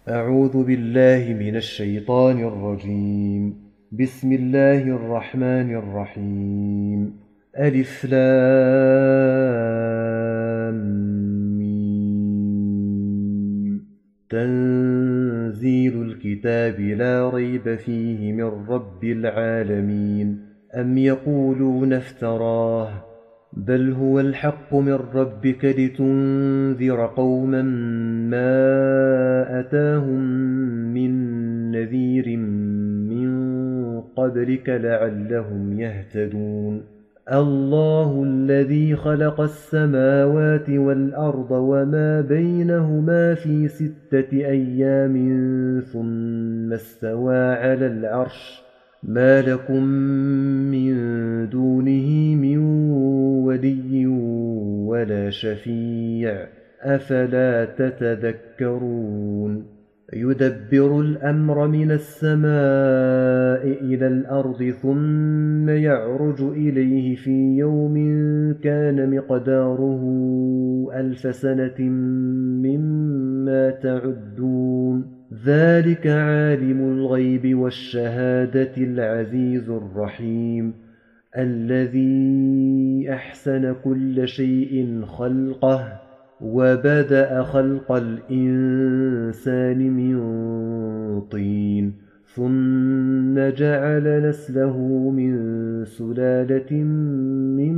أعوذ بالله من الشيطان الرجيم. بسم الله الرحمن الرحيم. ألف لام ميم. تنزيل الكتاب لا ريب فيه من رب العالمين. أم يقولون افتراه بل هو الحق من ربك لتنذر قوما ما أتاهم من نذير من قبلك لعلهم يهتدون. الله الذي خلق السماوات والأرض وما بينهما في 6 أيام ثم استوى على العرش. ما لكم من دونه من ولي ولا شفيع أفلا تتذكرون. يدبر الأمر من السماء إلى الأرض ثم يعرج إليه في يوم كان مقداره 1000 سنة مما تعدون. ذلك عالم الغيب والشهادة العزيز الرحيم الذي أحسن كل شيء خلقه وبدأ خلق الإنسان من طين ثم جعل نسله من سلالة من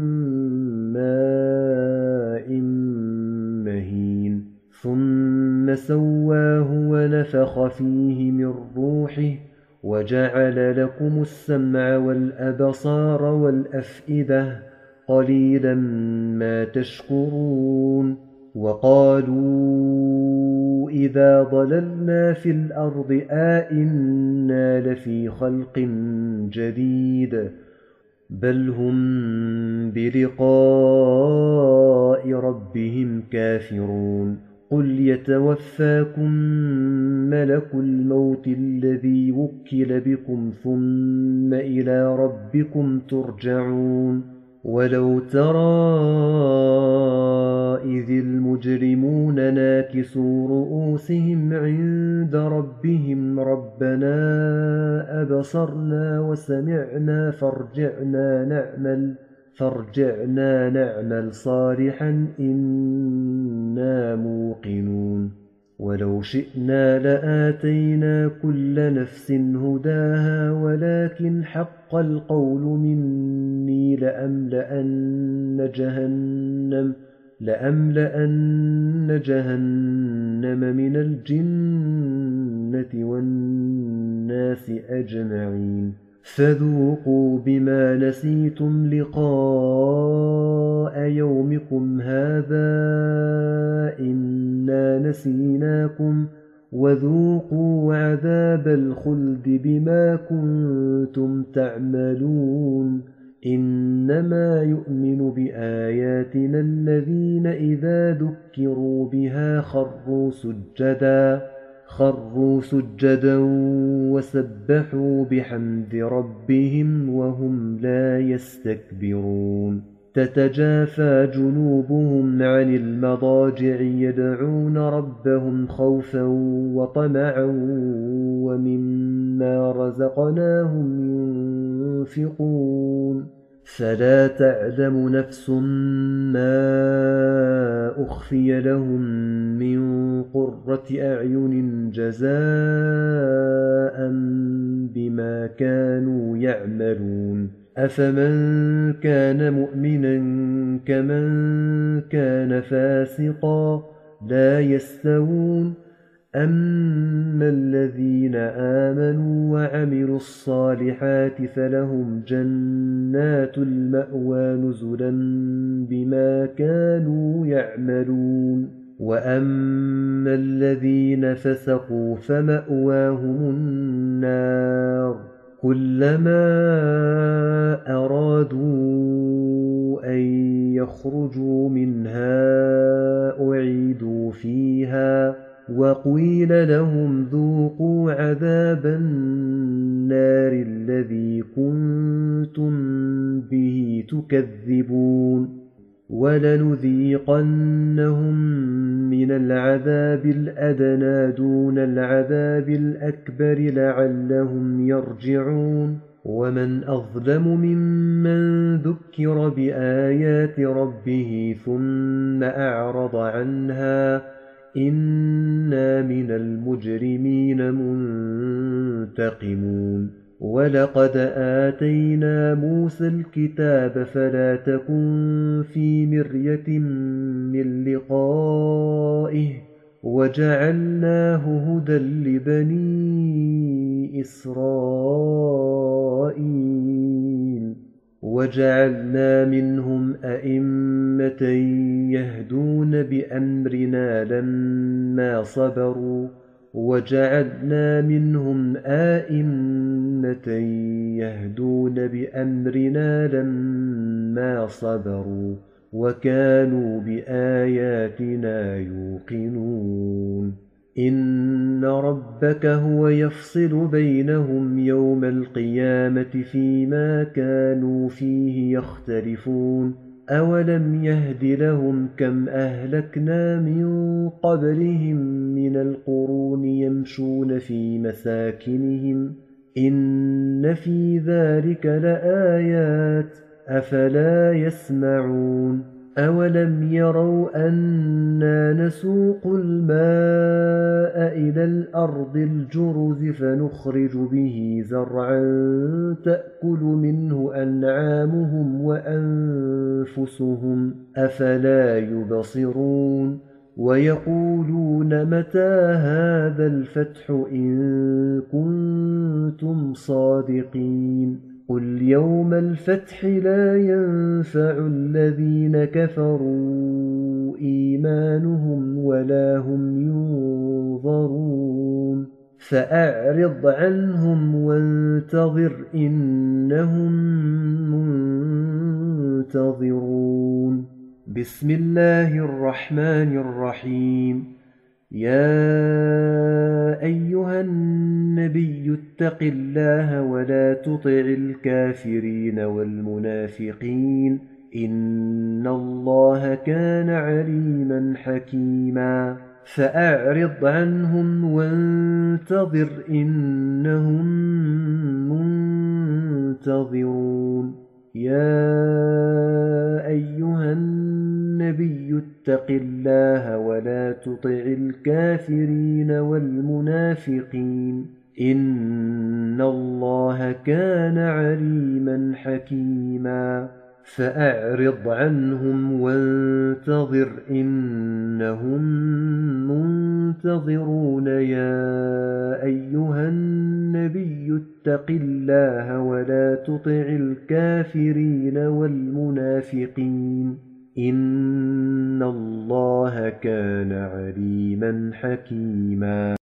ماء مهين ثم سواه ونفخ فيه من روحه وجعل لكم السمع والأبصار والأفئدة قليلا ما تشكرون. وقالوا إذا ضللنا في الأرض آئنا لفي خلق جديد بل هم بلقاء ربهم كافرون. قل يتوفاكم ملك الموت الذي وكل بكم ثم إلى ربكم ترجعون. ولو ترى إذ المجرمون ناكسوا رؤوسهم عند ربهم ربنا أبصرنا وسمعنا فارجعنا نعمل صالحا إنا موقنون. ولو شئنا لآتينا كل نفس هداها ولكن حق القول مني لأملأن جهنم من الجنة والناس أجمعين. فذوقوا بما نسيتم لقاء يومكم هذا إنا نسيناكم وذوقوا عذاب الخلد بما كنتم تعملون. إنما يؤمن بآياتنا الذين إذا ذكروا بها خروا سجدا وسبحوا بحمد ربهم وهم لا يستكبرون. تتجافى جنوبهم عن المضاجع يدعون ربهم خوفا وطمعا ومما رزقناهم ينفقون. فلا تعلم نفس ما أخفي لهم من قرة أعين جزاء بما كانوا يعملون. أفمن كان مؤمنا كمن كان فاسقا لا يستوون. أما الذين آمنوا وعملوا الصالحات فلهم جنات المأوى نزلا بما كانوا يعملون. وأما الذين فسقوا فمأواهم النار كلما أرادوا أن يخرجوا منها أعيدوا فيها وقيل لهم ذوقوا عذاب النار الذي كنتم به تكذبون. وَلَنُذِيقَنَّهُم مِّنَ الْعَذَابِ الْأَدْنَىٰ دُونَ الْعَذَابِ الْأَكْبَرِ لَعَلَّهُمْ يَرْجِعُونَ وَمَنْ أَظْلَمُ مِمَّن ذُكِّرَ بِآيَاتِ رَبِّهِ ثُمَّ أَعْرَضَ عَنْهَا ۚ إِنَّا مِنَ الْمُجْرِمِينَ مُنتَقِمُونَ وَلَقَدْ آتَيْنَا مُوسَى الْكِتَابَ فَلَا تَكُن فِي مِرْيَةٍ مِّن لِّقَائِهِ وَجَعَلْنَاهُ هُدًى لِّبَنِي إِسْرَائِيلَ وَجَعَلْنَا مِنْهُمْ أَئِمَّةً يَهْدُونَ بِأَمْرِنَا لَمَّا صَبَرُوا وَجَعَلْنَا مِنْهُمْ أَئِمَّةً يَهْدُونَ بِأَمْرِنَا لَمَّا صَبَرُوا وَكَانُوا بِآيَاتِنَا يُوقِنُونَ إِنَّ رَبَّكَ هُوَ يَفْصِلُ بَيْنَهُمْ يَوْمَ الْقِيَامَةِ فِيمَا كَانُوا فِيهِ يَخْتَلِفُونَ أَوَلَمْ يَهْدِ لَهُمْ كَمْ أَهْلَكْنَا مِن قَبْلِهِم مِّنَ الْقُرُونِ يَمْشُونَ فِي مَسَاكِنِهِمْ إِنَّ فِي ذَلِكَ لَآيَاتٍ ۖ أَفَلَا يَسْمَعُونَ أَوَلَمْ يَرَوْا أَنَّا نَسُوقُ الْمَاءَ إِلَى الْأَرْضِ الْجُرُزِ فَنُخْرِجُ بِهِ زَرْعًا تَأْكُلُ مِنْهُ أَنْعَامُهُمْ وَأَنفُسُهُمْ ۖ أَفَلَا يُبْصِرُونَ وَيَقُولُونَ مَتَىٰ هَٰذَا الْفَتْحُ إِن كُنتُمْ صَادِقِينَ قُلْ يَوْمَ الْفَتْحِ لَا يَنفَعُ الَّذِينَ كَفَرُوا إِيمَانُهُمْ وَلَا هُمْ يُنظَرُونَ فَأَعْرِضْ عَنْهُمْ وَانتَظِرْ إِنَّهُم مُّنتَظِرُونَ بسم الله الرحمن الرحيم يا أيها النبي اتق الله ولا تطع الكافرين والمنافقين إن الله كان عليما حكيما فأعرض عنهم وانتظر إنهم منتظرون يا أيها النبي اتق الله ولا تطع الكافرين والمنافقين إن الله كان عليما حكيما فأعرض عنهم وانتظر إنهم منتظرون يا أيها النبي اتق الله ولا تطع الكافرين والمنافقين إن الله كان عليما حكيما